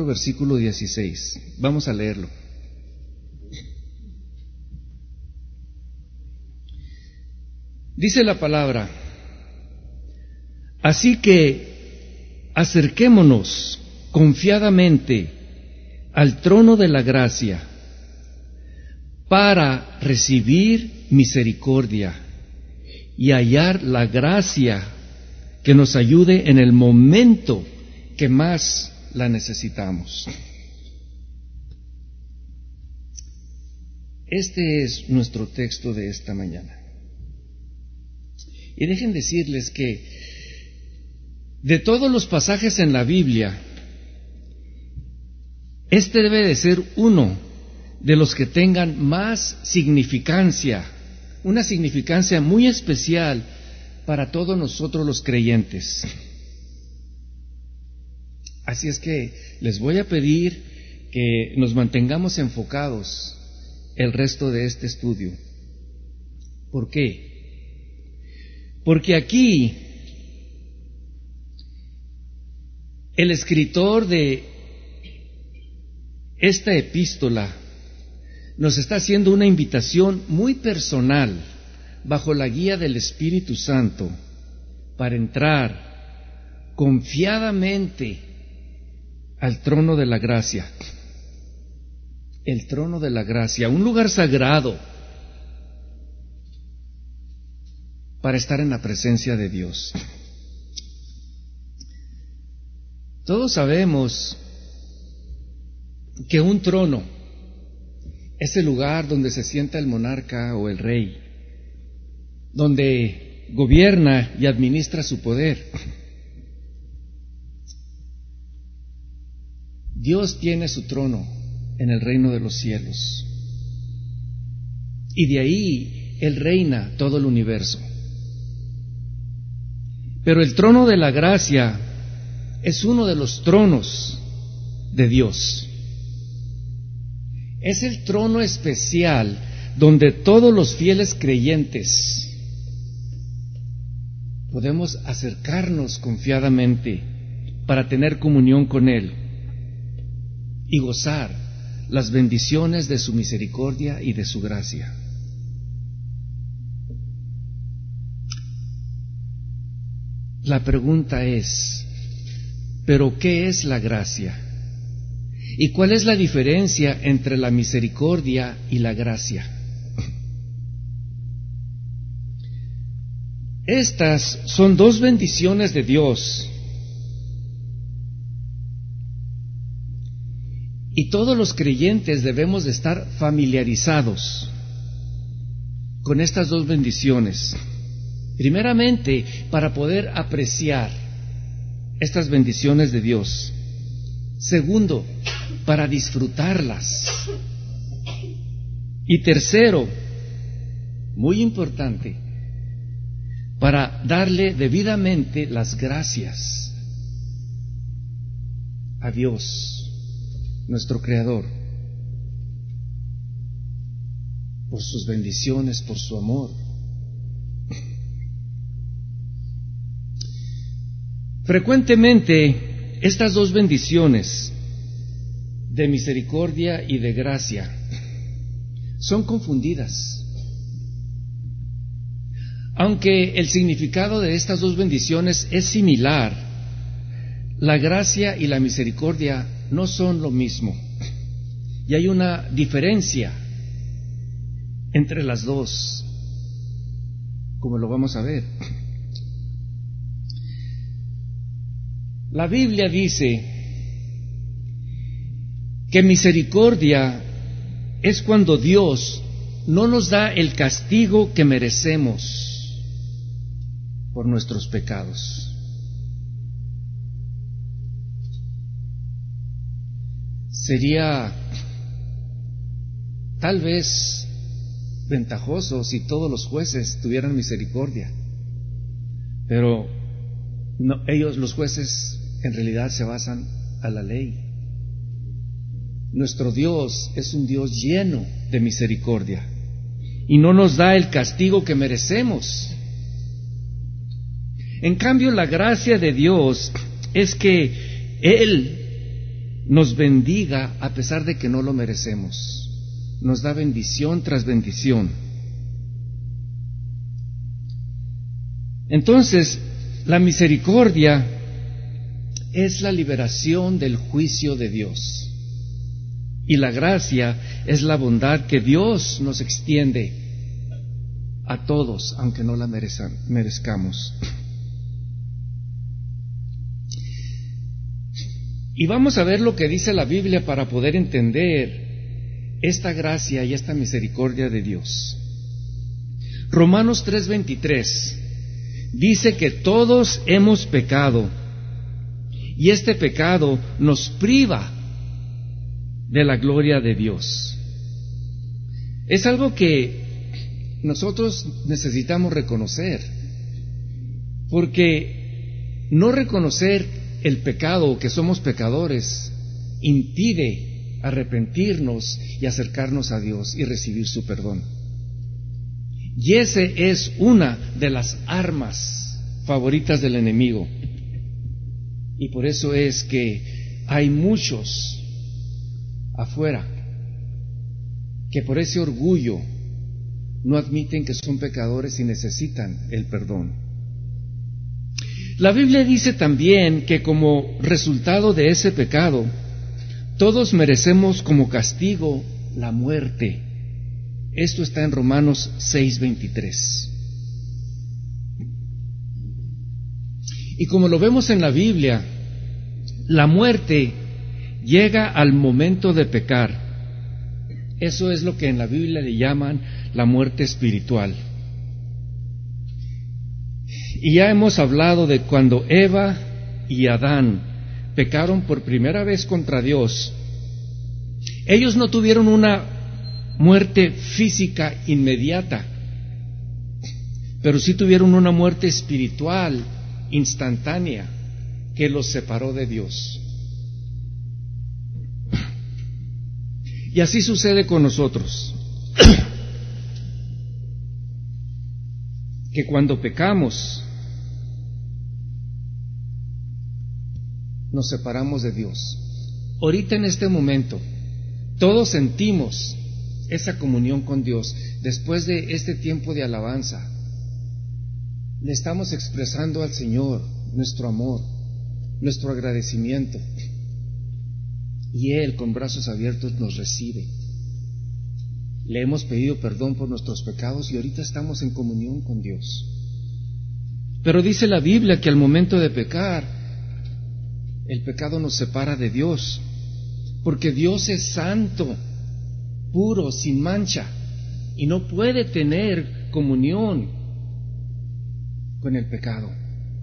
4, versículo 16. Vamos a leerlo. Dice la palabra: así que acerquémonos confiadamente al trono de la gracia para recibir misericordia y hallar la gracia que nos ayude en el momento que más la necesitamos. Este es nuestro texto de esta mañana. Y dejen decirles que de todos los pasajes en la Biblia, este debe de ser uno de los que tengan más significancia, una significancia muy especial para todos nosotros los creyentes. Así es que les voy a pedir que nos mantengamos enfocados el resto de este estudio. ¿Por qué? Porque aquí el escritor de esta epístola nos está haciendo una invitación muy personal, bajo la guía del Espíritu Santo, para entrar confiadamente al trono de la gracia. El trono de la gracia, un lugar sagrado para estar en la presencia de Dios. Todos sabemos que un trono es el lugar donde se sienta el monarca o el rey, donde gobierna y administra su poder. Dios tiene su trono en el reino de los cielos, y de ahí Él reina todo el universo. Pero el trono de la gracia es uno de los tronos de Dios. Es el trono especial donde todos los fieles creyentes podemos acercarnos confiadamente para tener comunión con Él y gozar las bendiciones de su misericordia y de su gracia. La pregunta es, ¿pero qué es la gracia? ¿Y cuál es la diferencia entre la misericordia y la gracia? Estas son dos bendiciones de Dios, y todos los creyentes debemos de estar familiarizados con estas dos bendiciones. Primeramente, para poder apreciar estas bendiciones de Dios. Segundo, para disfrutarlas. Y tercero, muy importante, para darle debidamente las gracias a Dios, nuestro Creador, por sus bendiciones, por su amor. Frecuentemente, estas dos bendiciones de misericordia y de gracia son confundidas. Aunque el significado de estas dos bendiciones es similar, la gracia y la misericordia no son lo mismo. Y hay una diferencia entre las dos, como lo vamos a ver. La Biblia dice que misericordia es cuando Dios no nos da el castigo que merecemos por nuestros pecados. Sería tal vez ventajoso si todos los jueces tuvieran misericordia, pero no, ellos, los jueces, en realidad se basan a la ley. Nuestro Dios es un Dios lleno de misericordia y no nos da el castigo que merecemos. En cambio, la gracia de Dios es que Él nos bendiga a pesar de que no lo merecemos. Nos da bendición tras bendición. Entonces, la misericordia es la liberación del juicio de Dios. Y la gracia es la bondad que Dios nos extiende a todos, aunque no la merezcamos. Y vamos a ver lo que dice la Biblia para poder entender esta gracia y esta misericordia de Dios. Romanos 3:23 dice que todos hemos pecado y este pecado nos priva de la gloria de Dios. Es algo que nosotros necesitamos reconocer, porque no reconocer el pecado, que somos pecadores, impide arrepentirnos y acercarnos a Dios y recibir su perdón. Y ese es una de las armas favoritas del enemigo. Y por eso es que hay muchos afuera que por ese orgullo no admiten que son pecadores y necesitan el perdón. La Biblia dice también que como resultado de ese pecado, todos merecemos como castigo la muerte. Esto está en Romanos 6:23. Y como lo vemos en la Biblia, la muerte llega al momento de pecar. Eso es lo que en la Biblia le llaman la muerte espiritual. Y ya hemos hablado de cuando Eva y Adán pecaron por primera vez contra Dios. Ellos no tuvieron una muerte física inmediata, pero sí tuvieron una muerte espiritual instantánea que los separó de Dios. Y así sucede con nosotros, que cuando pecamos nos separamos de Dios. Ahorita en este momento todos sentimos esa comunión con Dios. Después de este tiempo de alabanza, le estamos expresando al Señor nuestro amor, nuestro agradecimiento, y Él con brazos abiertos nos recibe. Le hemos pedido perdón por nuestros pecados y ahorita estamos en comunión con Dios. Pero dice la Biblia que al momento de pecar, el pecado nos separa de Dios, porque Dios es santo, puro, sin mancha, y no puede tener comunión con el pecado.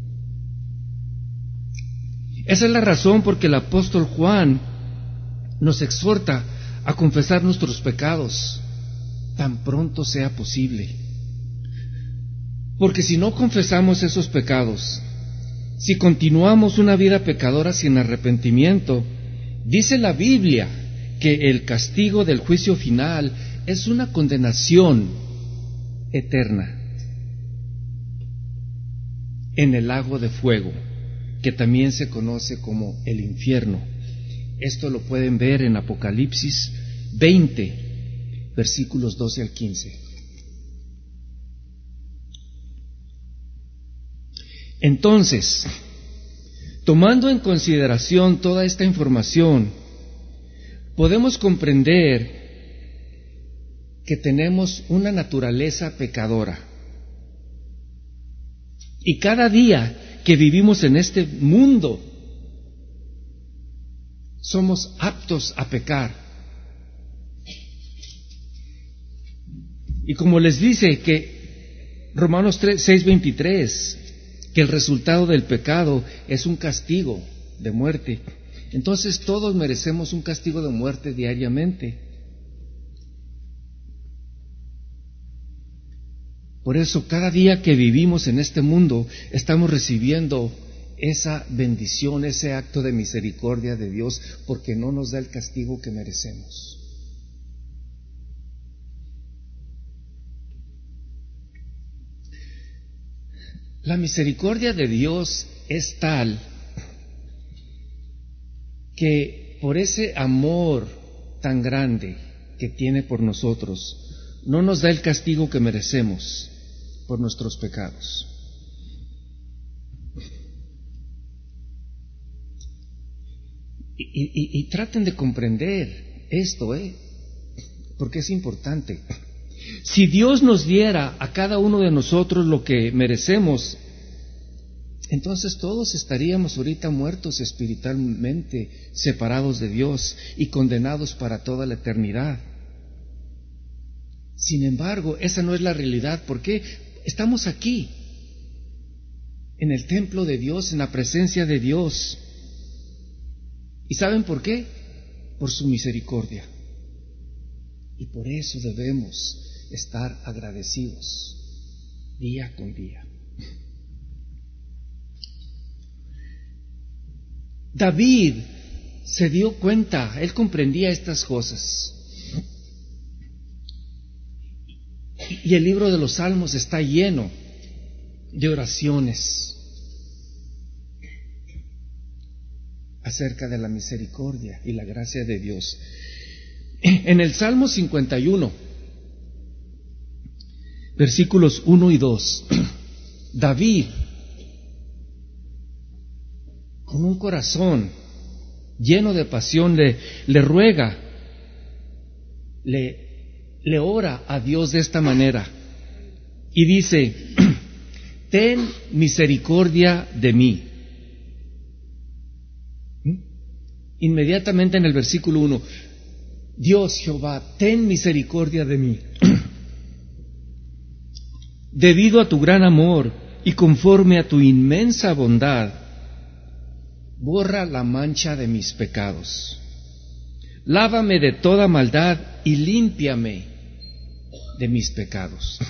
Esa es la razón por que el apóstol Juan nos exhorta a confesar nuestros pecados tan pronto sea posible. Porque si no confesamos esos pecados, si continuamos una vida pecadora sin arrepentimiento, dice la Biblia que el castigo del juicio final es una condenación eterna en el lago de fuego, que también se conoce como el infierno. Esto lo pueden ver en Apocalipsis 20, versículos 12 al 15. Entonces, tomando en consideración toda esta información, podemos comprender que tenemos una naturaleza pecadora. Y cada día que vivimos en este mundo, somos aptos a pecar. Y como les dice que Romanos 6:23, que el resultado del pecado es un castigo de muerte, entonces todos merecemos un castigo de muerte diariamente. Por eso cada día que vivimos en este mundo estamos recibiendo esa bendición, ese acto de misericordia de Dios, porque no nos da el castigo que merecemos. La misericordia de Dios es tal que por ese amor tan grande que tiene por nosotros, no nos da el castigo que merecemos por nuestros pecados. Y traten de comprender esto, porque es importante. Si Dios nos diera a cada uno de nosotros lo que merecemos, entonces todos estaríamos ahorita muertos espiritualmente, separados de Dios y condenados para toda la eternidad. Sin embargo, esa no es la realidad. ¿Por qué? Estamos aquí, en el templo de Dios, en la presencia de Dios. ¿Y saben por qué? Por su misericordia. Y por eso debemos estar agradecidos día con día. David se dio cuenta, él comprendía estas cosas. Y el libro de los Salmos está lleno de oraciones acerca de la misericordia y la gracia de Dios. En el Salmo 51, versículos 1 y 2, David, con un corazón lleno de pasión, le ruega, le ora a Dios de esta manera y dice: ten misericordia de mí. Inmediatamente en el versículo 1, Dios Jehová, ten misericordia de mí. Debido a tu gran amor y conforme a tu inmensa bondad, borra la mancha de mis pecados. Lávame de toda maldad y límpiame de mis pecados.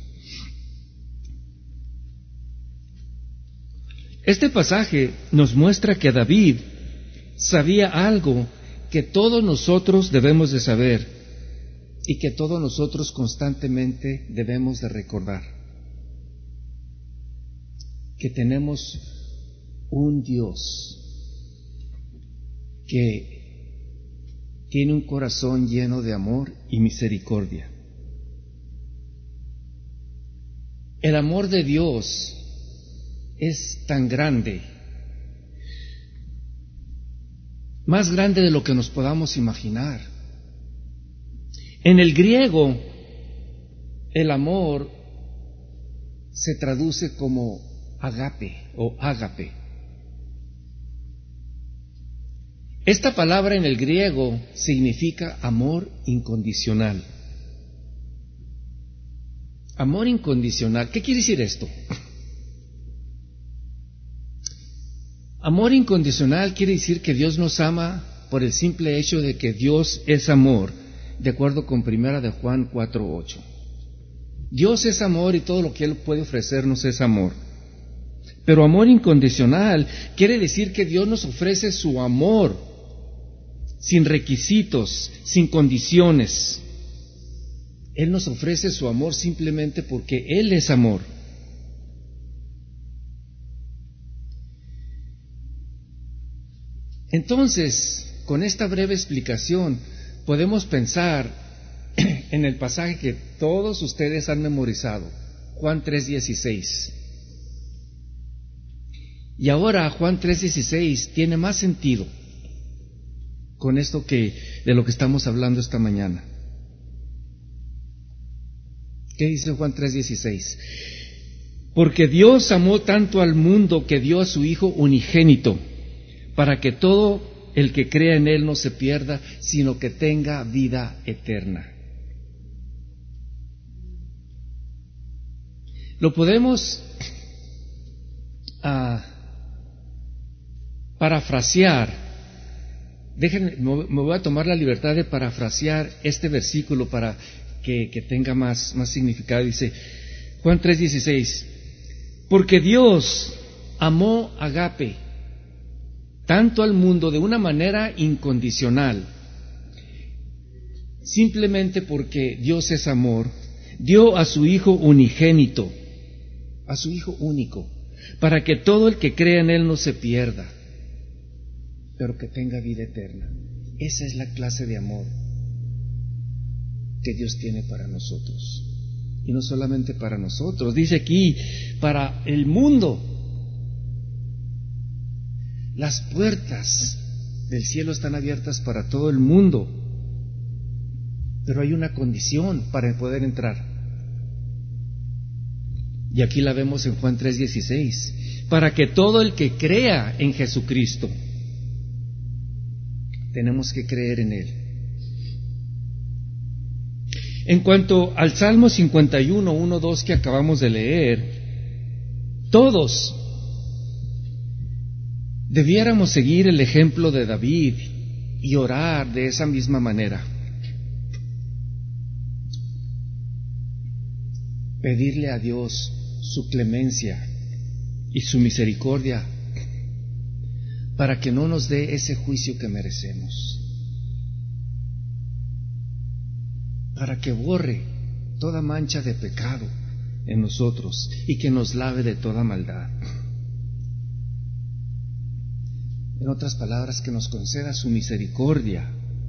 Este pasaje nos muestra que David sabía algo que todos nosotros debemos de saber y que todos nosotros constantemente debemos de recordar: que tenemos un Dios que tiene un corazón lleno de amor y misericordia. El amor de Dios es tan grande, más grande de lo que nos podamos imaginar. En el griego, el amor se traduce como agape o ágape. Esta palabra en el griego significa amor incondicional. Amor incondicional. ¿Qué quiere decir esto? Amor incondicional quiere decir que Dios nos ama por el simple hecho de que Dios es amor, de acuerdo con 1 de Juan 4:8. Dios es amor y todo lo que Él puede ofrecernos es amor. Pero amor incondicional quiere decir que Dios nos ofrece su amor sin requisitos, sin condiciones. Él nos ofrece su amor simplemente porque Él es amor. Entonces, con esta breve explicación, podemos pensar en el pasaje que todos ustedes han memorizado, Juan 3:16. Y ahora Juan 3:16 tiene más sentido con esto de lo que estamos hablando esta mañana. ¿Qué dice Juan 3:16? Porque Dios amó tanto al mundo que dio a su Hijo unigénito, para que todo el que crea en Él no se pierda, sino que tenga vida eterna. Lo podemos parafrasear. Déjenme, me voy a tomar la libertad de parafrasear este versículo para que tenga más significado. Dice Juan 3:16: porque Dios amó agape tanto al mundo de una manera incondicional, simplemente porque Dios es amor, dio a su Hijo unigénito, a su Hijo único, para que todo el que crea en Él no se pierda. pero que tenga vida eterna. Esa es la clase de amor que Dios tiene para nosotros. Y no solamente para nosotros, dice aquí, para el mundo. Las puertas del cielo están abiertas para todo el mundo, pero hay una condición para poder entrar. Y aquí la vemos en Juan 3:16, para que todo el que crea en Jesucristo, tenemos que creer en Él. En cuanto al Salmo 51, 1, 2 que acabamos de leer, todos debiéramos seguir el ejemplo de David y orar de esa misma manera. Pedirle a Dios su clemencia y su misericordia para que no nos dé ese juicio que merecemos, para que borre toda mancha de pecado en nosotros y que nos lave de toda maldad. En otras palabras, que nos conceda su misericordia.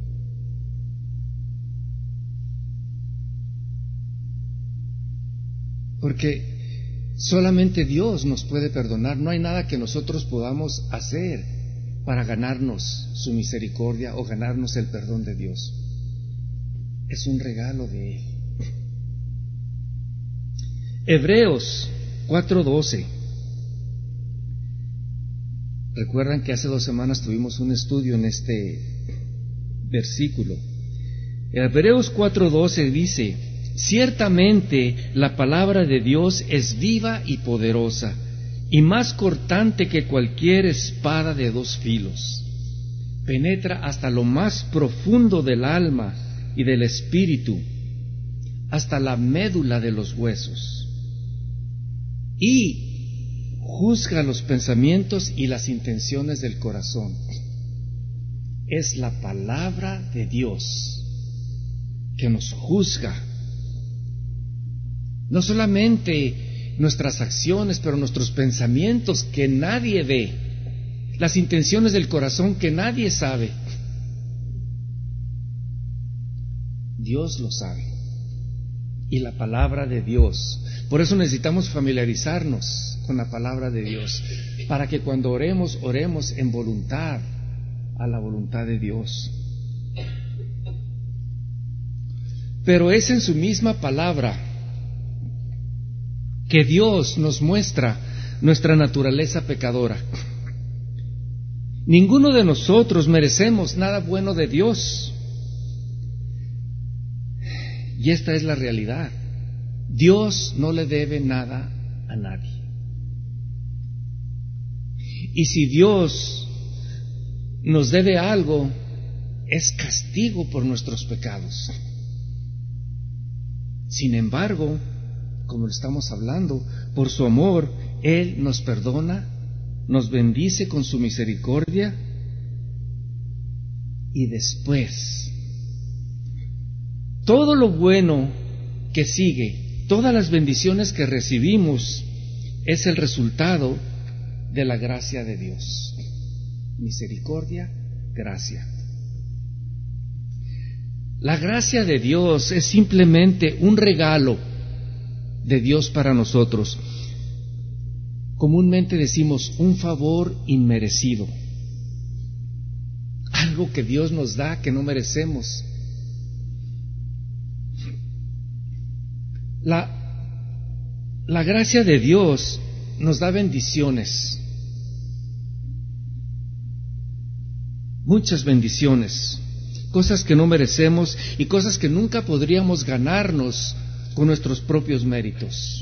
Porque solamente Dios nos puede perdonar. No hay nada que nosotros podamos hacer para ganarnos su misericordia o ganarnos el perdón de Dios. Es un regalo de Él. Hebreos 4:12. Recuerdan que hace 2 semanas tuvimos un estudio en este versículo. Hebreos 4:12 dice: ciertamente la palabra de Dios es viva y poderosa, y más cortante que cualquier espada de 2 filos. Penetra hasta lo más profundo del alma y del espíritu, hasta la médula de los huesos, y juzga los pensamientos y las intenciones del corazón. Es la palabra de Dios que nos juzga. No solamente nuestras acciones, pero nuestros pensamientos que nadie ve, las intenciones del corazón que nadie sabe. Dios lo sabe. Y la palabra de Dios. Por eso necesitamos familiarizarnos con la palabra de Dios, para que cuando oremos, oremos en voluntad, a la voluntad de Dios. Pero es en su misma palabra que Dios nos muestra nuestra naturaleza pecadora. Ninguno de nosotros merecemos nada bueno de Dios. Y esta es la realidad. Dios no le debe nada a nadie. Y si Dios nos debe algo, es castigo por nuestros pecados. Sin embargo, como estamos hablando, por su amor, Él nos perdona, nos bendice con su misericordia, y después, todo lo bueno que sigue, todas las bendiciones que recibimos, es el resultado de la gracia de Dios. Misericordia, gracia. La gracia de Dios es simplemente un regalo de Dios para nosotros. Comúnmente decimos un favor inmerecido, algo que Dios nos da que no merecemos. La gracia de Dios nos da bendiciones, muchas bendiciones, cosas que no merecemos y cosas que nunca podríamos ganarnos con nuestros propios méritos.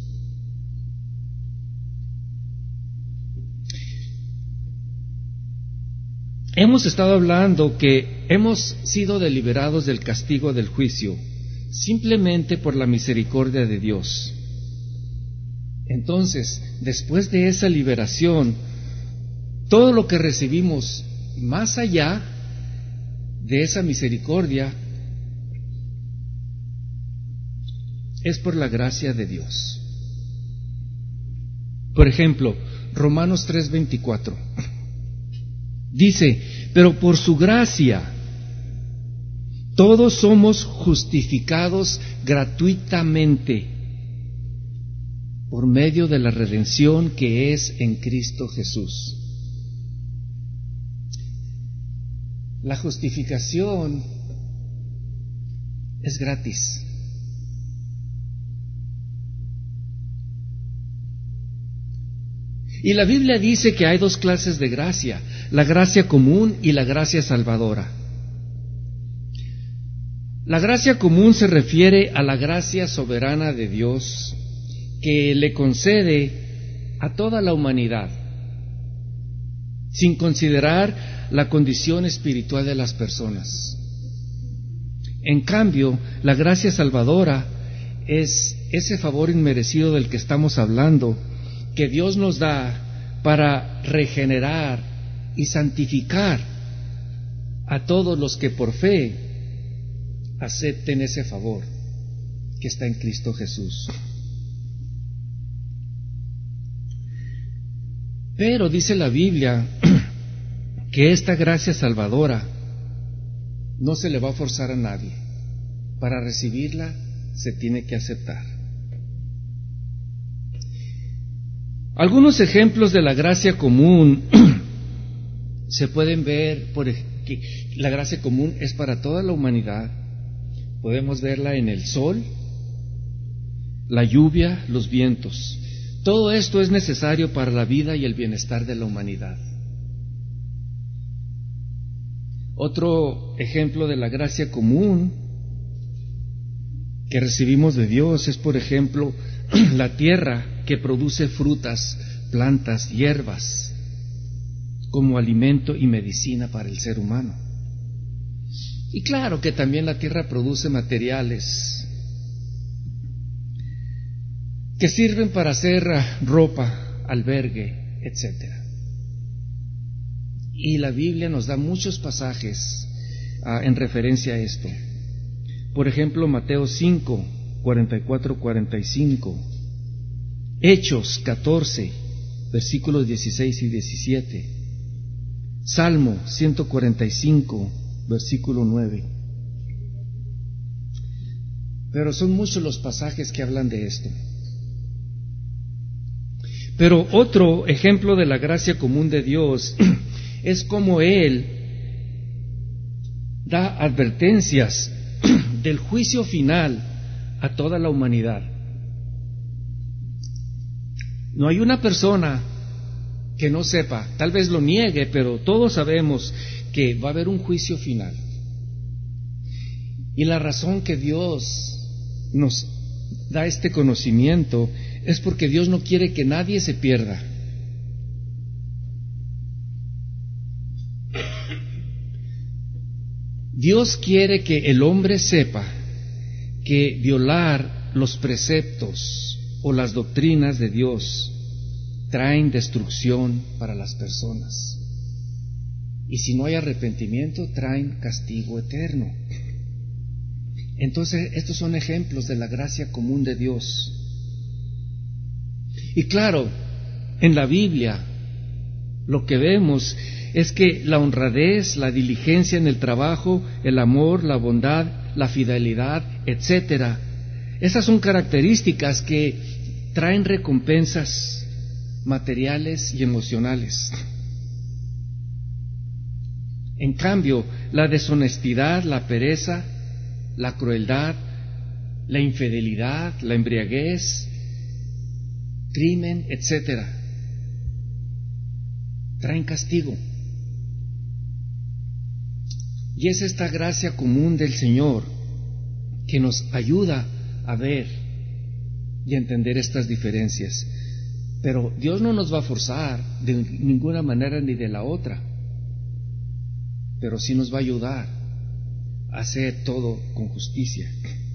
Hemos estado hablando que hemos sido liberados del castigo del juicio simplemente por la misericordia de Dios. Entonces, después de esa liberación, todo lo que recibimos más allá de esa misericordia es por la gracia de Dios. Por ejemplo, Romanos 3:24. Dice, pero por su gracia, todos somos justificados gratuitamente por medio de la redención que es en Cristo Jesús. La justificación es gratis. Y la Biblia dice que hay dos clases de gracia, la gracia común y la gracia salvadora. La gracia común se refiere a la gracia soberana de Dios que le concede a toda la humanidad, sin considerar la condición espiritual de las personas. En cambio, la gracia salvadora es ese favor inmerecido del que estamos hablando, que Dios nos da para regenerar y santificar a todos los que por fe acepten ese favor que está en Cristo Jesús. Pero dice la Biblia que esta gracia salvadora no se le va a forzar a nadie. Para recibirla se tiene que aceptar. Algunos ejemplos de la gracia común se pueden ver, que la gracia común es para toda la humanidad. Podemos verla en el sol, la lluvia, los vientos. Todo esto es necesario para la vida y el bienestar de la humanidad. Otro ejemplo de la gracia común que recibimos de Dios es, por ejemplo, la tierra que produce frutas, plantas, hierbas, como alimento y medicina para el ser humano. Y claro que también la tierra produce materiales que sirven para hacer ropa, albergue, etc. Y la Biblia nos da muchos pasajes en referencia a esto. Por ejemplo, Mateo 5, 44-45, Hechos 14, versículos 16 y 17, Salmo 145, versículo 9. Pero son muchos los pasajes que hablan de esto. Pero otro ejemplo de la gracia común de Dios es como Él da advertencias del juicio final a toda la humanidad. No hay una persona que no sepa, tal vez lo niegue, pero todos sabemos que va a haber un juicio final. Y la razón que Dios nos da este conocimiento es porque Dios no quiere que nadie se pierda. Dios quiere que el hombre sepa que violar los preceptos o las doctrinas de Dios traen destrucción para las personas. Y si no hay arrepentimiento, traen castigo eterno. Entonces, estos son ejemplos de la gracia común de Dios. Y claro, en la Biblia lo que vemos es que la honradez, la diligencia en el trabajo, el amor, la bondad, la fidelidad, etcétera, esas son características que traen recompensas materiales y emocionales. En cambio, la deshonestidad, la pereza, la crueldad, la infidelidad, la embriaguez, crimen, etcétera, traen castigo. Y es esta gracia común del Señor que nos ayuda a ver y a entender estas diferencias. Pero Dios no nos va a forzar de ninguna manera ni de la otra, pero sí nos va a ayudar a hacer todo con justicia.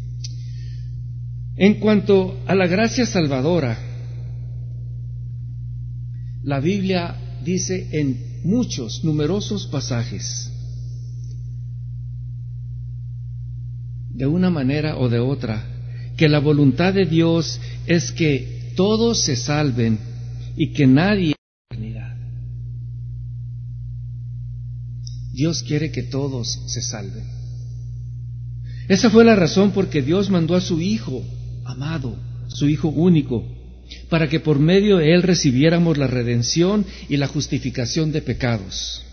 En cuanto a la gracia salvadora, la Biblia dice en muchos, numerosos pasajes, de una manera o de otra, que la voluntad de Dios es que todos se salven y que nadie Dios quiere que todos se salven. Esa fue la razón por que Dios mandó a su Hijo amado, su Hijo único, para que por medio de Él recibiéramos la redención y la justificación de pecados.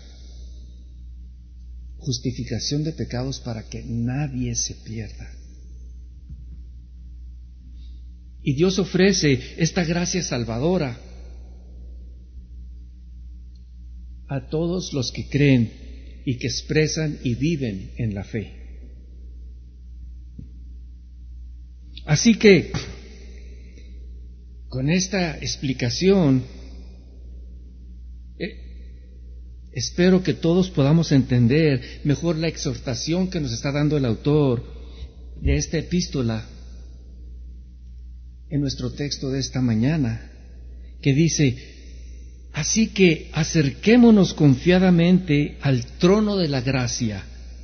Justificación de pecados para que nadie se pierda. Y Dios ofrece esta gracia salvadora a todos los que creen y que expresan y viven en la fe. Así que, con esta explicación, espero que todos podamos entender mejor la exhortación que nos está dando el autor de esta epístola en nuestro texto de esta mañana, que dice: así que acerquémonos confiadamente al trono de la gracia.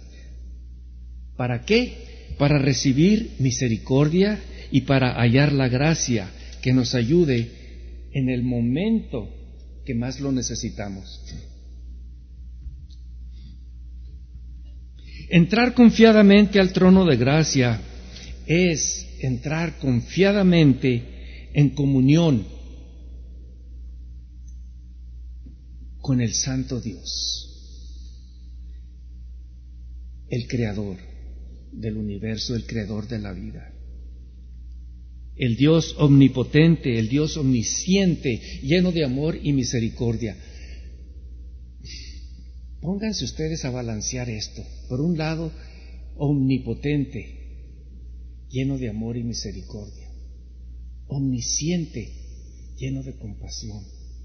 ¿Para qué? Para recibir misericordia y para hallar la gracia que nos ayude en el momento que más lo necesitamos. Entrar confiadamente al trono de gracia es entrar confiadamente en comunión con el Santo Dios, el Creador del universo, el Creador de la vida, el Dios omnipotente, el Dios omnisciente, lleno de amor y misericordia. Pónganse ustedes a balancear esto. Por un lado, omnipotente, lleno de amor y misericordia. Omnisciente, lleno de compasión.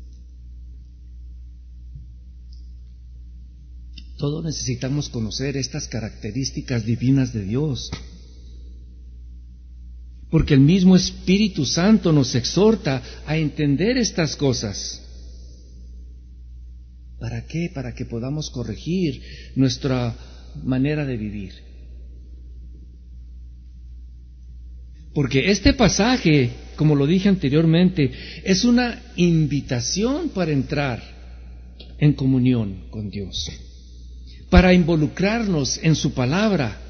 Todos necesitamos conocer estas características divinas de Dios, porque el mismo Espíritu Santo nos exhorta a entender estas cosas. ¿Para qué? Para que podamos corregir nuestra manera de vivir. Porque este pasaje, como lo dije anteriormente, es una invitación para entrar en comunión con Dios, para involucrarnos en su palabra,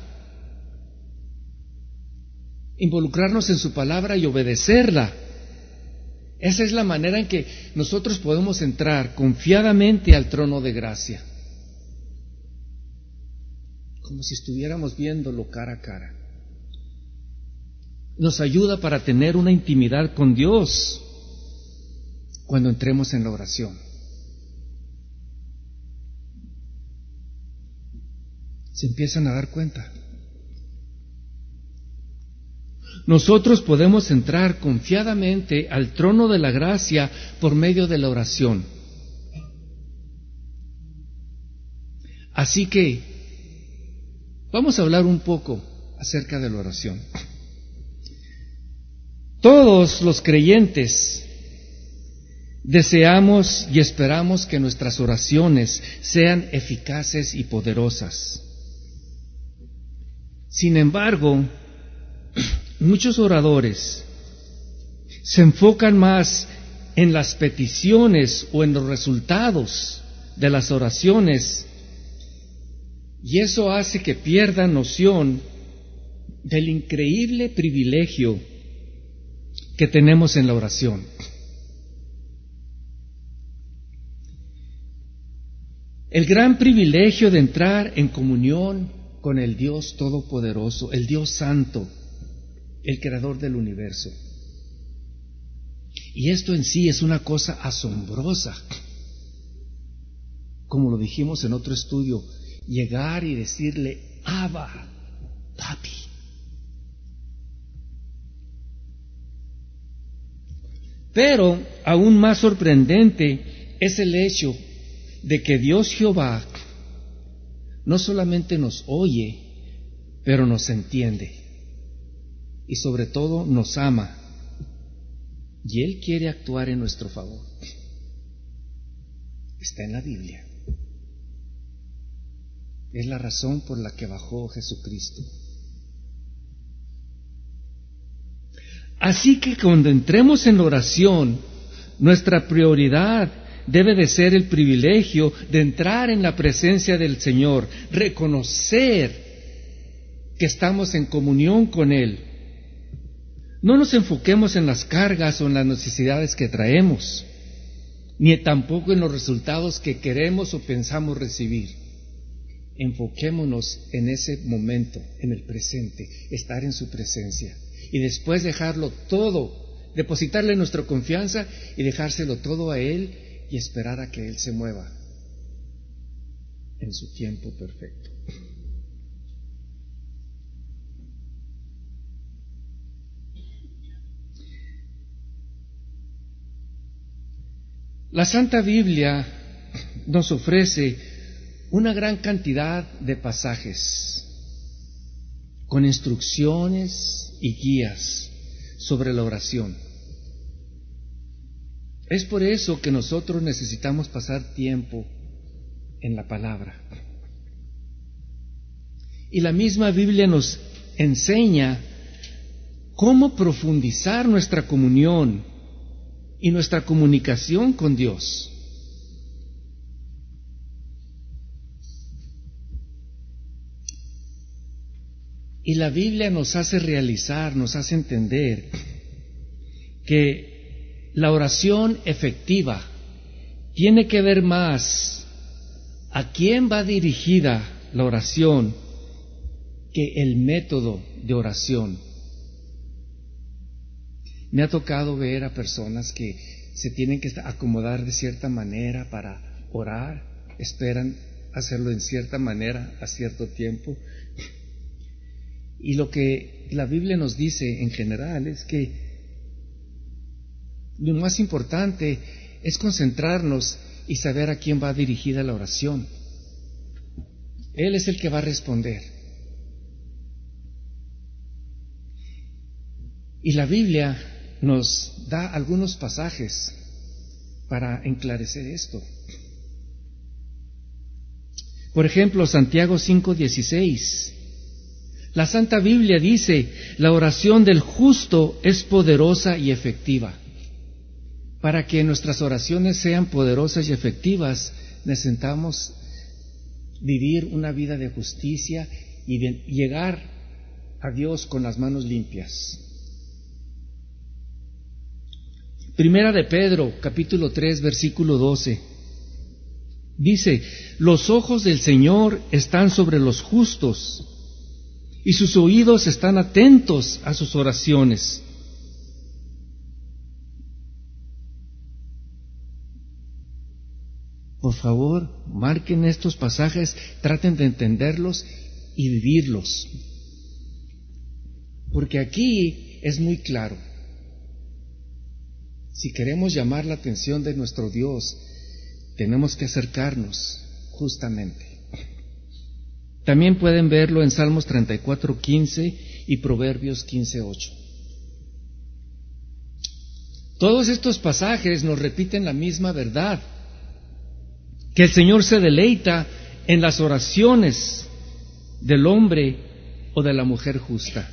y obedecerla. Esa es la manera en que nosotros podemos entrar confiadamente al trono de gracia, como si estuviéramos viéndolo cara a cara. Nos ayuda para tener una intimidad con Dios cuando entremos en la oración. ¿Se empiezan a dar cuenta? Nosotros podemos entrar confiadamente al trono de la gracia por medio de la oración. Así que vamos a hablar un poco acerca de la oración. Todos los creyentes deseamos y esperamos que nuestras oraciones sean eficaces y poderosas. Sin embargo, muchos oradores se enfocan más en las peticiones o en los resultados de las oraciones, y eso hace que pierdan noción del increíble privilegio que tenemos en la oración. El gran privilegio de entrar en comunión con el Dios Todopoderoso, el Dios Santo, el Creador del universo. Y esto en sí es una cosa asombrosa. Como lo dijimos en otro estudio, llegar y decirle: Abba, papi. Pero aún más sorprendente es el hecho de que Dios Jehová no solamente nos oye, pero nos entiende. Y sobre todo nos ama, y Él quiere actuar en nuestro favor. Está en la Biblia. Es la razón por la que bajó Jesucristo. Así que cuando entremos en la oración, nuestra prioridad debe de ser el privilegio de entrar en la presencia del Señor, reconocer que estamos en comunión con Él. No nos enfoquemos en las cargas o en las necesidades que traemos, ni tampoco en los resultados que queremos o pensamos recibir. Enfoquémonos en ese momento, en el presente, estar en su presencia, y después dejarlo todo, depositarle nuestra confianza y dejárselo todo a Él y esperar a que Él se mueva en su tiempo perfecto. La Santa Biblia nos ofrece una gran cantidad de pasajes con instrucciones y guías sobre la oración. Es por eso que nosotros necesitamos pasar tiempo en la palabra. Y la misma Biblia nos enseña cómo profundizar nuestra comunión y nuestra comunicación con Dios. Y la Biblia nos hace realizar, nos hace entender que la oración efectiva tiene que ver más a quién va dirigida la oración que el método de oración. Me ha tocado ver a personas que se tienen que acomodar de cierta manera para orar, esperan hacerlo en cierta manera a cierto tiempo. Y lo que la Biblia nos dice en general es que lo más importante es concentrarnos y saber a quién va dirigida la oración. Él es el que va a responder. Y la Biblia nos da algunos pasajes para enclarecer esto. Por ejemplo, Santiago 5:16. La Santa Biblia dice: la oración del justo es poderosa y efectiva. Para que nuestras oraciones sean poderosas y efectivas, necesitamos vivir una vida de justicia y llegar a Dios con las manos limpias. Primera de Pedro, capítulo 3, versículo 12. Dice: los ojos del Señor están sobre los justos, y sus oídos están atentos a sus oraciones. Por favor, marquen estos pasajes, traten de entenderlos y vivirlos. Porque aquí es muy claro. Si queremos llamar la atención de nuestro Dios, tenemos que acercarnos justamente. También pueden verlo en Salmos 34:15 y Proverbios 15:8. Todos estos pasajes nos repiten la misma verdad, que el Señor se deleita en las oraciones del hombre o de la mujer justa.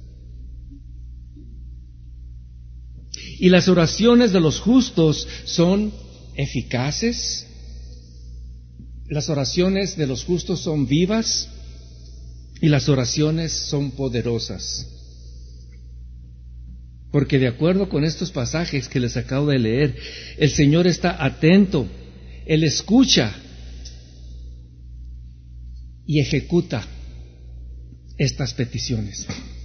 Y las oraciones de los justos son eficaces. Las oraciones de los justos son vivas y las oraciones son poderosas. Porque de acuerdo con estos pasajes que les acabo de leer, el Señor está atento, Él escucha y ejecuta estas peticiones.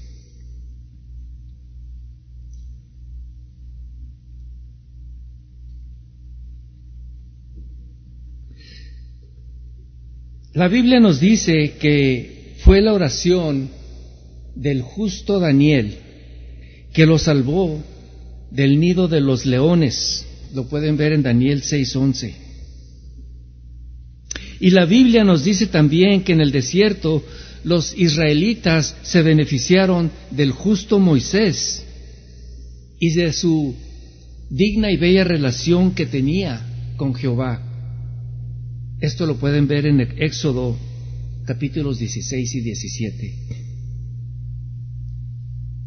La Biblia nos dice que fue la oración del justo Daniel que lo salvó del nido de los leones. Lo pueden ver en Daniel 6:11. Y la Biblia nos dice también que en el desierto los israelitas se beneficiaron del justo Moisés y de su digna y bella relación que tenía con Jehová. Esto lo pueden ver en Éxodo capítulos 16 y 17.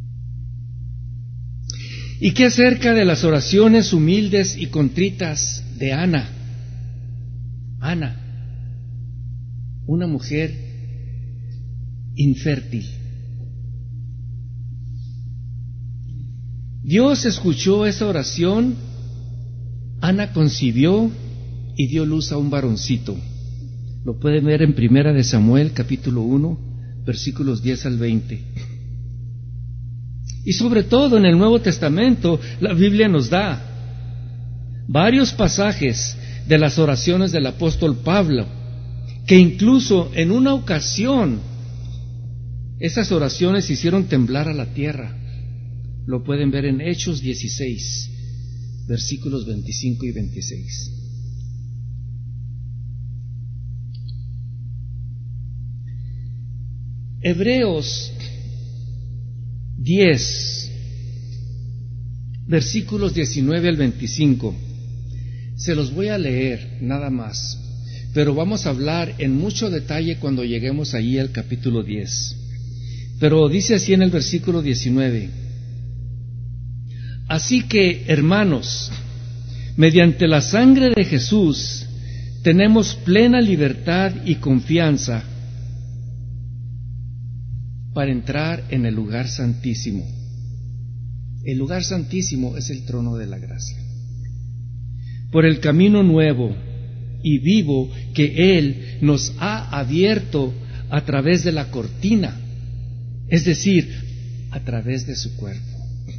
¿Y qué acerca de las oraciones humildes y contritas de Ana. Ana, una mujer infértil. Dios escuchó esa oración, Ana concibió y dio luz a un varoncito. Lo pueden ver en Primera de Samuel, capítulo 1, versículos 10 al 20. Y sobre todo en el Nuevo Testamento, la Biblia nos da varios pasajes de las oraciones del apóstol Pablo, que incluso en una ocasión esas oraciones hicieron temblar a la tierra. Lo pueden ver en Hechos 16, versículos 25 y 26. Hebreos 10, versículos 19 al 25. Se los voy a leer nada más, pero vamos a hablar en mucho detalle cuando lleguemos allí al capítulo 10. Pero dice así en el versículo 19: Así que, hermanos, mediante la sangre de Jesús tenemos plena libertad y confianza para entrar en el lugar santísimo. El lugar santísimo es el trono de la gracia. Por el camino nuevo y vivo que Él nos ha abierto a través de la cortina, es decir, a través de su cuerpo.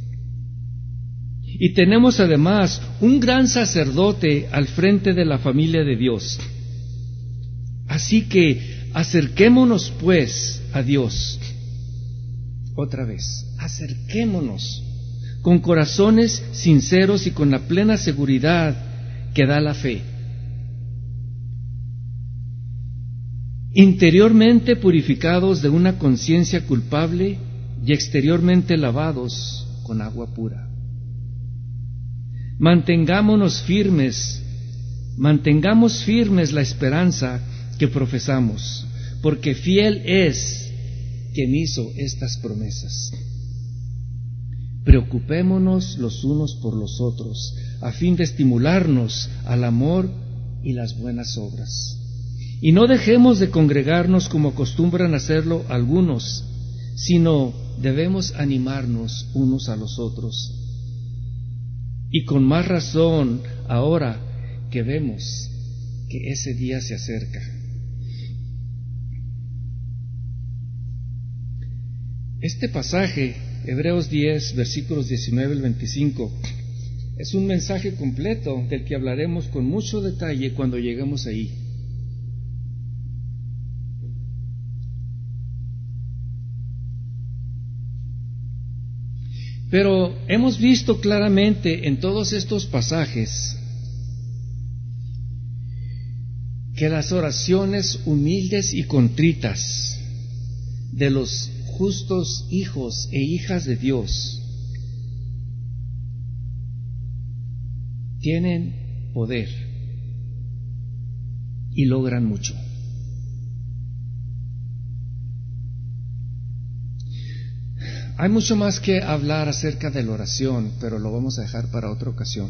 Y tenemos además un gran sacerdote al frente de la familia de Dios. Así que acerquémonos pues a Dios. Otra vez, acerquémonos con corazones sinceros y con la plena seguridad que da la fe, interiormente purificados de una conciencia culpable y exteriormente lavados con agua pura. Mantengamos firmes la esperanza que profesamos, porque fiel es quien hizo estas promesas. Preocupémonos los unos por los otros, a fin de estimularnos al amor y las buenas obras. Y no dejemos de congregarnos como acostumbran hacerlo algunos, sino debemos animarnos unos a los otros. Y con más razón ahora que vemos que ese día se acerca. Este pasaje, Hebreos 10, versículos 19 al 25, es un mensaje completo del que hablaremos con mucho detalle cuando lleguemos ahí. Pero hemos visto claramente en todos estos pasajes que las oraciones humildes y contritas de los justos hijos e hijas de Dios tienen poder y logran mucho. Hay mucho más que hablar acerca de la oración, pero lo vamos a dejar para otra ocasión.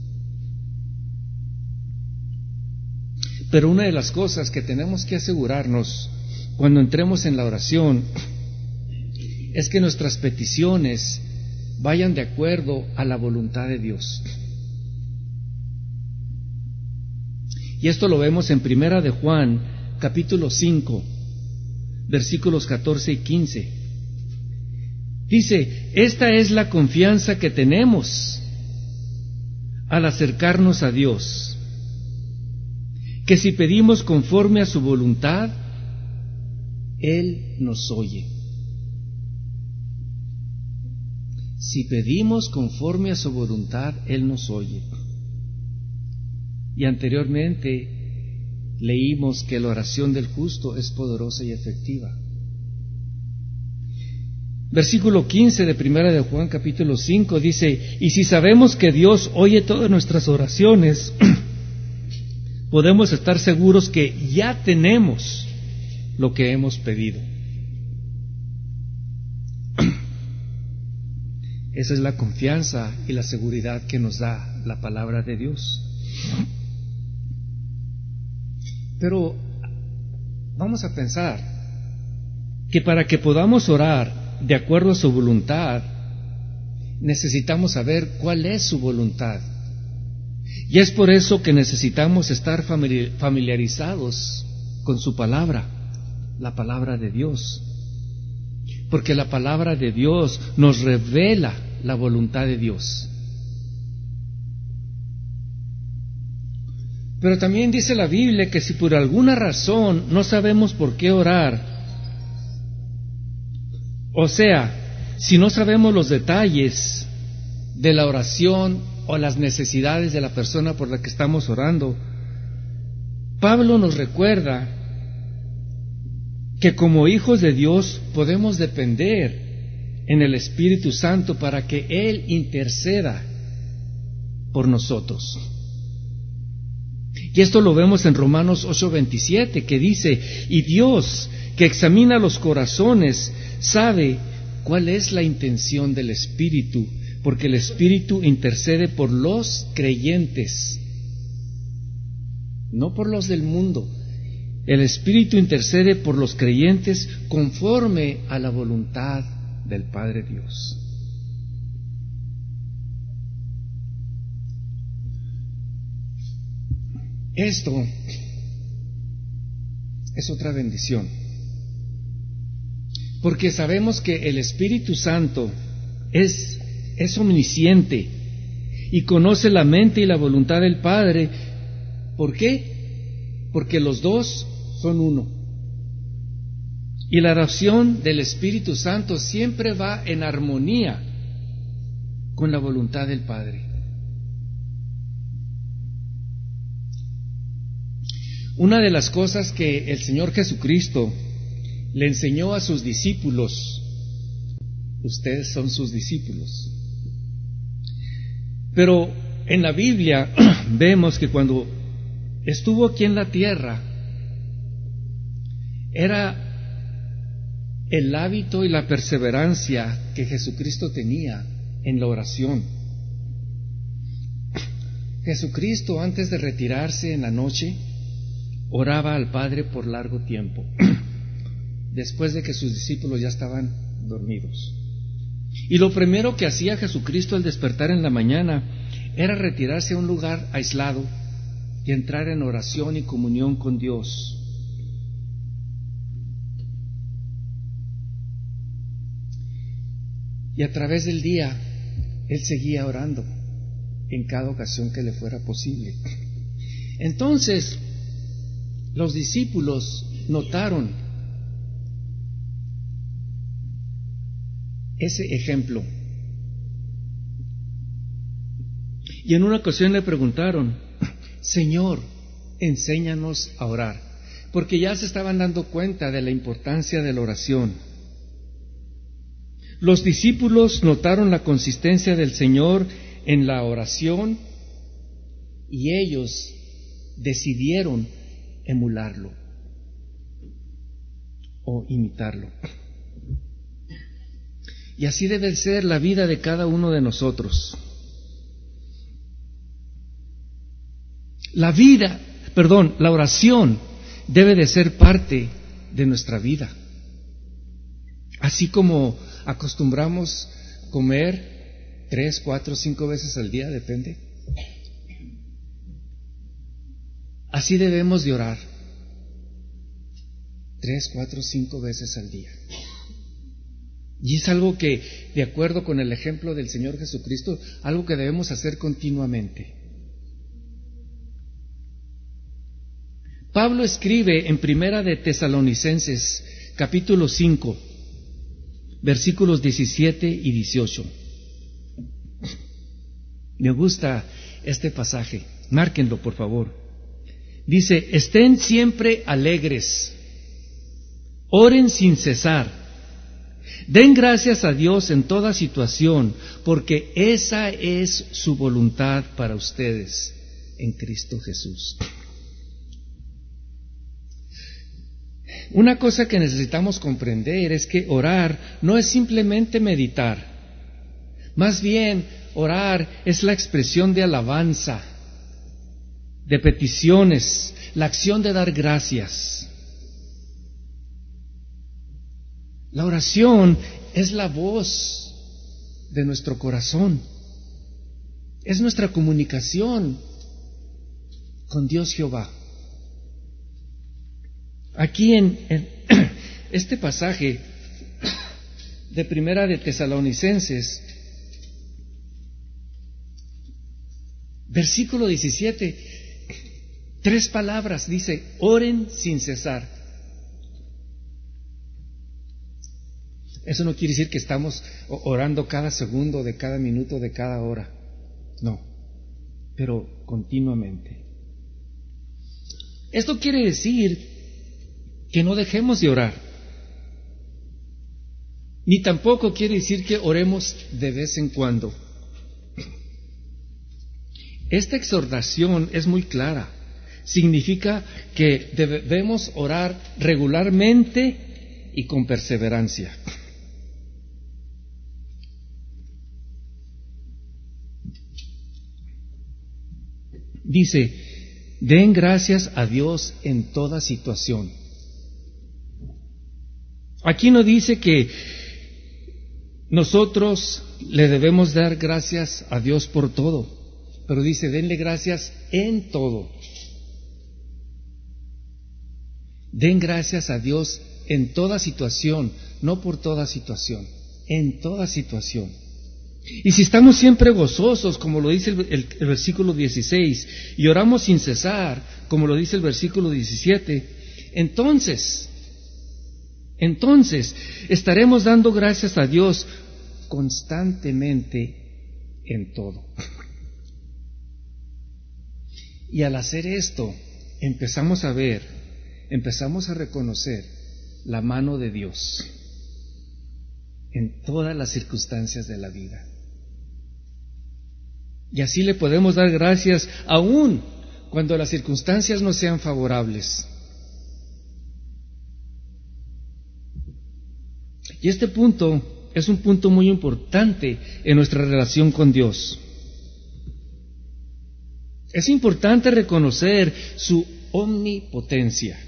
Pero una de las cosas que tenemos que asegurarnos cuando entremos en la oración es que nuestras peticiones vayan de acuerdo a la voluntad de Dios. Y esto lo vemos en Primera de Juan, capítulo 5, versículos 14 y 15. Dice: esta es la confianza que tenemos al acercarnos a Dios, que si pedimos conforme a su voluntad, Él nos oye. Si pedimos conforme a su voluntad, Él nos oye. Y anteriormente leímos que la oración del justo es poderosa y efectiva. Versículo 15 de Primera de Juan capítulo 5 dice: y si sabemos que Dios oye todas nuestras oraciones, podemos estar seguros que ya tenemos lo que hemos pedido. Esa es la confianza y la seguridad que nos da la palabra de Dios. Pero vamos a pensar que para que podamos orar de acuerdo a su voluntad, necesitamos saber cuál es su voluntad. Y es por eso que necesitamos estar familiarizados con su palabra, la palabra de Dios. Porque la palabra de Dios nos revela la voluntad de Dios. Pero también dice la Biblia que si por alguna razón no sabemos por qué orar, o sea, si no sabemos los detalles de la oración o las necesidades de la persona por la que estamos orando, Pablo nos recuerda que como hijos de Dios podemos depender en el Espíritu Santo para que Él interceda por nosotros. Y esto lo vemos en Romanos 8:27, que dice: y Dios, que examina los corazones, sabe cuál es la intención del Espíritu, porque el Espíritu intercede por los creyentes, no por los del mundo. El Espíritu intercede por los creyentes conforme a la voluntad del Padre Dios. Esto es otra bendición, porque sabemos que el Espíritu Santo es omnisciente y conoce la mente y la voluntad del Padre. ¿Por qué? Porque los dos son uno. Y la oración del Espíritu Santo siempre va en armonía con la voluntad del Padre. Una de las cosas que el Señor Jesucristo le enseñó a sus discípulos, ustedes son sus discípulos, pero en la Biblia vemos que cuando estuvo aquí en la tierra, era el hábito y la perseverancia que Jesucristo tenía en la oración. Jesucristo, antes de retirarse en la noche, oraba al Padre por largo tiempo, después de que sus discípulos ya estaban dormidos. Y lo primero que hacía Jesucristo al despertar en la mañana era retirarse a un lugar aislado y entrar en oración y comunión con Dios. Y a través del día, Él seguía orando en cada ocasión que le fuera posible. Entonces, los discípulos notaron ese ejemplo. Y en una ocasión le preguntaron: Señor, enséñanos a orar, porque ya se estaban dando cuenta de la importancia de la oración. Los discípulos notaron la consistencia del Señor en la oración y ellos decidieron emularlo o imitarlo. Y así debe ser la vida de cada uno de nosotros. La oración debe de ser parte de nuestra vida. Así como acostumbramos comer 3, 4, 5 veces al día, depende. Así debemos de orar 3, 4, 5 veces al día. Y es algo que, de acuerdo con el ejemplo del Señor Jesucristo, algo que debemos hacer continuamente. Pablo escribe en Primera de Tesalonicenses, capítulo 5, versículos 17 y 18. Me gusta este pasaje, márquenlo por favor. Dice: estén siempre alegres, oren sin cesar, den gracias a Dios en toda situación, porque esa es su voluntad para ustedes en Cristo Jesús. Una cosa que necesitamos comprender es que orar no es simplemente meditar. Más bien, orar es la expresión de alabanza de peticiones, la acción de dar gracias. La oración es la voz de nuestro corazón, es nuestra comunicación con Dios Jehová. Aquí en este pasaje de Primera de Tesalonicenses, versículo 17, 3 palabras, dice: oren sin cesar. Eso no quiere decir que estamos orando cada segundo de cada minuto de cada hora, no, pero continuamente. Esto quiere decir que no dejemos de orar, ni tampoco quiere decir que oremos de vez en cuando. Esta exhortación es muy clara. Significa que debemos orar regularmente y con perseverancia. Dice: den gracias a Dios en toda situación. Aquí no dice que nosotros le debemos dar gracias a Dios por todo, pero dice: denle gracias en todo. Den gracias a Dios en toda situación, no por toda situación, en toda situación. Y si estamos siempre gozosos, como lo dice el versículo 16, y oramos sin cesar, como lo dice el versículo 17, entonces estaremos dando gracias a Dios constantemente en todo. Y al hacer esto, empezamos a reconocer la mano de Dios en todas las circunstancias de la vida. Y así le podemos dar gracias aún cuando las circunstancias no sean favorables. Y este punto es un punto muy importante en nuestra relación con Dios. Es importante reconocer su omnipotencia.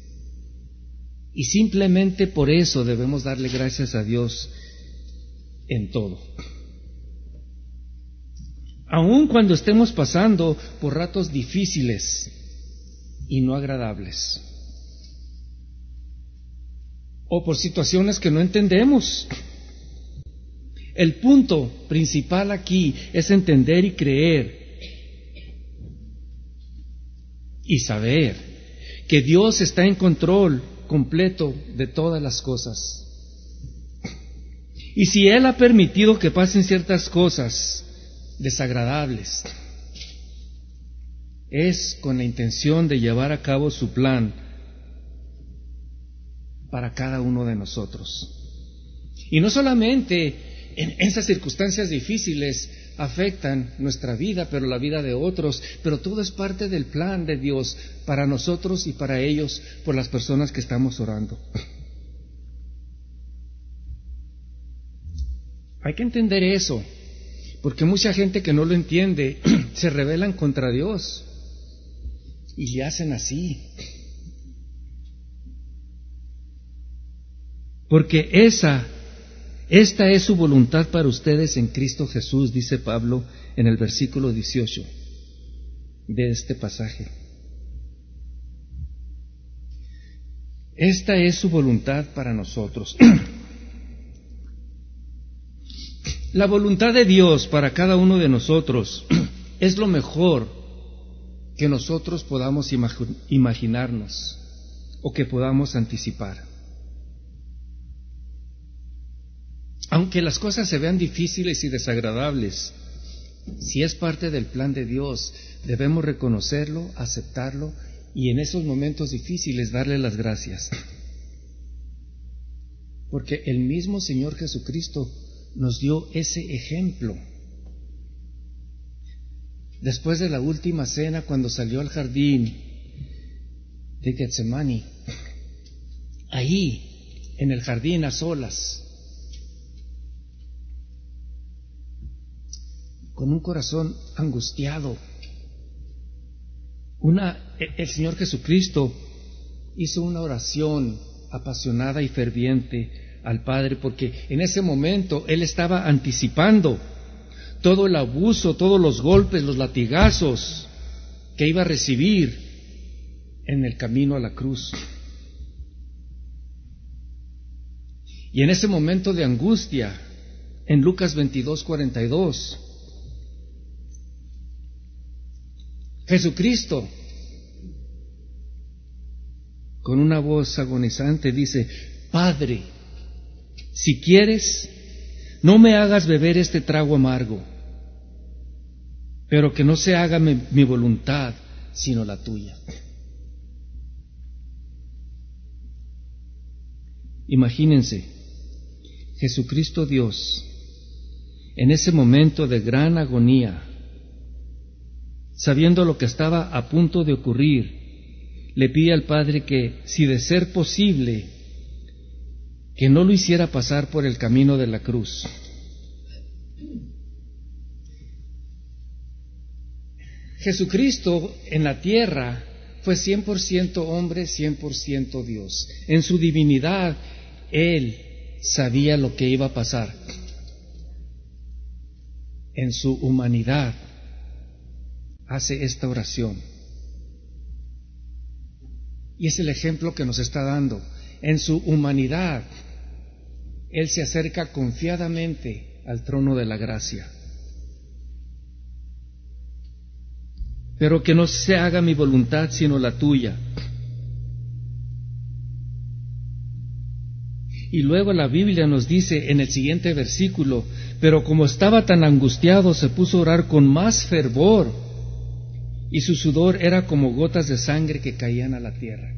Y simplemente por eso debemos darle gracias a Dios en todo. Aun cuando estemos pasando por ratos difíciles y no agradables, o por situaciones que no entendemos. El punto principal aquí es entender y creer y saber que Dios está en control completo de todas las cosas. Y si Él ha permitido que pasen ciertas cosas desagradables, es con la intención de llevar a cabo su plan para cada uno de nosotros. Y no solamente en esas circunstancias difíciles afectan nuestra vida, pero la vida de otros, pero todo es parte del plan de Dios para nosotros y para ellos, por las personas que estamos orando. Hay que entender eso, porque mucha gente que no lo entiende se rebelan contra Dios y le hacen así. Porque esta es su voluntad para ustedes en Cristo Jesús, dice Pablo en el versículo 18 de este pasaje. Esta es su voluntad para nosotros. La voluntad de Dios para cada uno de nosotros es lo mejor que nosotros podamos imaginarnos o que podamos anticipar. Aunque las cosas se vean difíciles y desagradables, si es parte del plan de Dios, debemos reconocerlo, aceptarlo y en esos momentos difíciles darle las gracias. Porque el mismo Señor Jesucristo nos dio ese ejemplo. Después de la última cena, cuando salió al jardín de Getsemaní, ahí, en el jardín a solas, con un corazón angustiado, El Señor Jesucristo hizo una oración apasionada y ferviente al Padre, porque en ese momento Él estaba anticipando todo el abuso, todos los golpes, los latigazos que iba a recibir en el camino a la cruz. Y en ese momento de angustia, en Lucas 22:42, Jesucristo, con una voz agonizante, dice: Padre, si quieres, no me hagas beber este trago amargo, pero que no se haga mi voluntad, sino la tuya. Imagínense, Jesucristo Dios, en ese momento de gran agonía, sabiendo lo que estaba a punto de ocurrir, le pide al Padre que, si de ser posible, que no lo hiciera pasar por el camino de la cruz. Jesucristo en la tierra fue 100% hombre, 100% Dios. En su divinidad, Él sabía lo que iba a pasar. En su humanidad, hace esta oración. Y es el ejemplo que nos está dando. En su humanidad, Él se acerca confiadamente al trono de la gracia. Pero que no se haga mi voluntad sino la tuya. Y luego la Biblia nos dice en el siguiente versículo: pero como estaba tan angustiado, se puso a orar con más fervor, y su sudor era como gotas de sangre que caían a la tierra.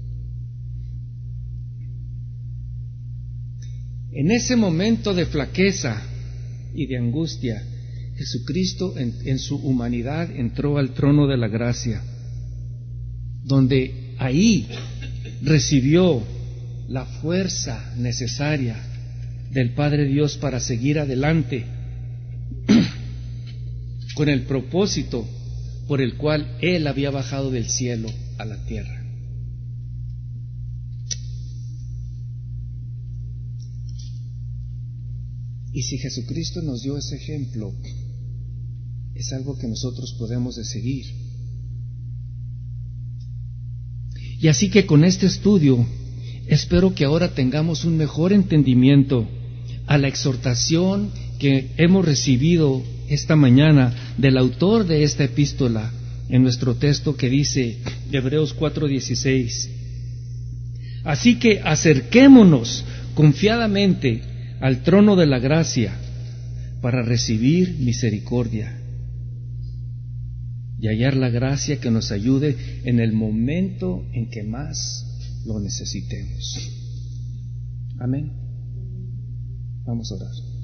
En ese momento de flaqueza y de angustia, Jesucristo en su humanidad entró al trono de la gracia, donde ahí recibió la fuerza necesaria del Padre Dios para seguir adelante con el propósito por el cual Él había bajado del cielo a la tierra. Y si Jesucristo nos dio ese ejemplo, es algo que nosotros podemos de seguir. Y así que con este estudio, espero que ahora tengamos un mejor entendimiento a la exhortación que hemos recibido esta mañana del autor de esta epístola en nuestro texto, que dice, Hebreos 4:16: así que acerquémonos confiadamente al trono de la gracia para recibir misericordia y hallar la gracia que nos ayude en el momento en que más lo necesitemos. Amén. Vamos a orar.